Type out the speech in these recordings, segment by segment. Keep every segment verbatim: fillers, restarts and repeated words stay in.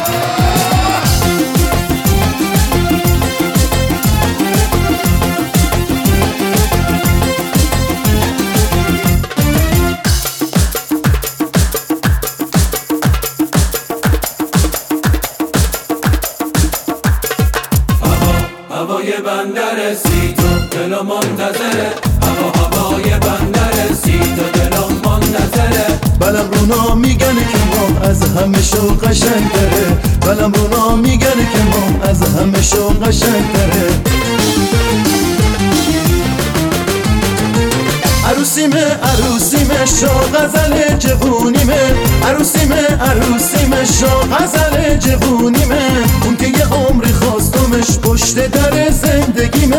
هوای بندر سی تو دلم منتظره، هوا هوای بندر سی تو دلم منتظره. بلم رونا میگن که ما از همه شو قشنگتره، بلم رونا میگن که ما از همه شو قشنگتره. عروسیمه عروسیمه شو غزل جوونیمه، عروسیمه عروسیمه شو غزل جوونیمه. اون که یه عمری خواستمش پشت در زندگیمه.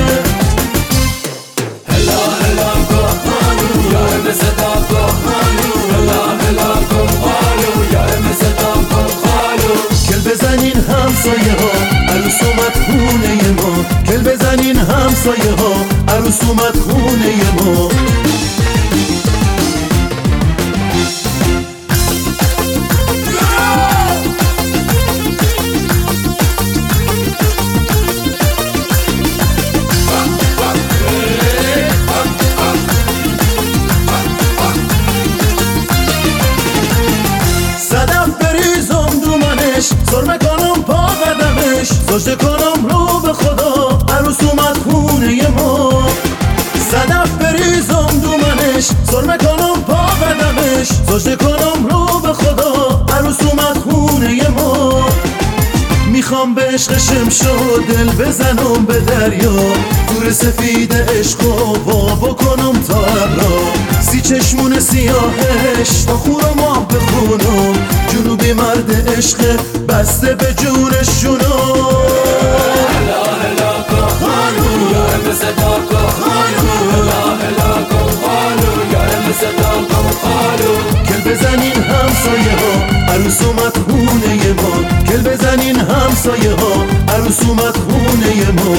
هلا هلا کهانو یار مثدا کهانو، هلا هلا کهانو یار مثدا کهانو. کل بزنین همسایه ها عروس اومد خونه ما، کل بزنین همسایه ها عروس اومد خونه ما. سرمه کنم پا قدمش، سجده کنم رو به خدا عروس اومد خونه ما. صدف بریزم دومنش، سرمه کنم پا قدمش، سجده کنم رو به خدا عروس اومد خونه ما. میخوام به عشق شمشو دل بزنم به دریا، دور سفید عشق و وا بکنم تا ابرا. سی چشمون سیاهش تا خور و ماه بخونم، جنوبی مرد عشق بسته به جونشونو. هلا هلا کهانو یار مثدا کهانو، هلا هلا کهانو یار مثدا کهانو. کل بزنین همسایه ها عروس اومد خونه ما، کل بزنین همسایه ها عروس اومد خونه ما.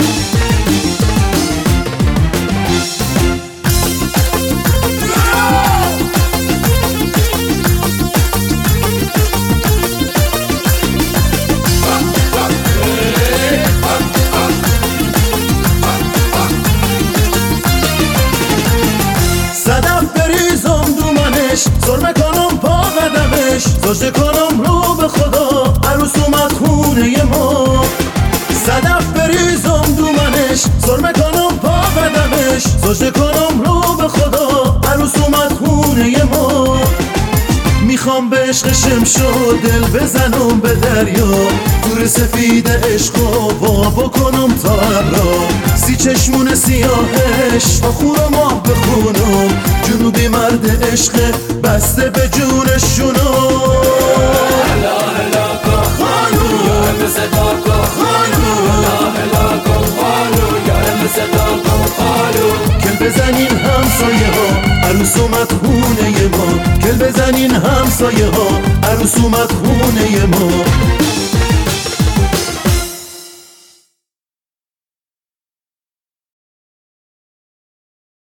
سرمه کنم پا قدمش، سجده کنم رو به خدا عروس اومد خونه ما. صدف بریزم دومنش، سرمه کنم پا قدمش، سجده کنم رو به خدا عروس اومد خونه ما. میخوام به عشق شمشو دل بزنم به دریا، دور سفید عشق و وا بکنم تا ابرا. سی چشمون سیاهش تا خور و ماه بخونم، جنوبی مرد عشق بسته به جونشونو. هلا هلا کهانو یار مثدا کهانو، هلا هلا کهانو یار مثدا کهانو. کل بزنین همسایه ها عروس اومد خونه ما، کل بزنین همسایه ها عروس اومد خونه ما.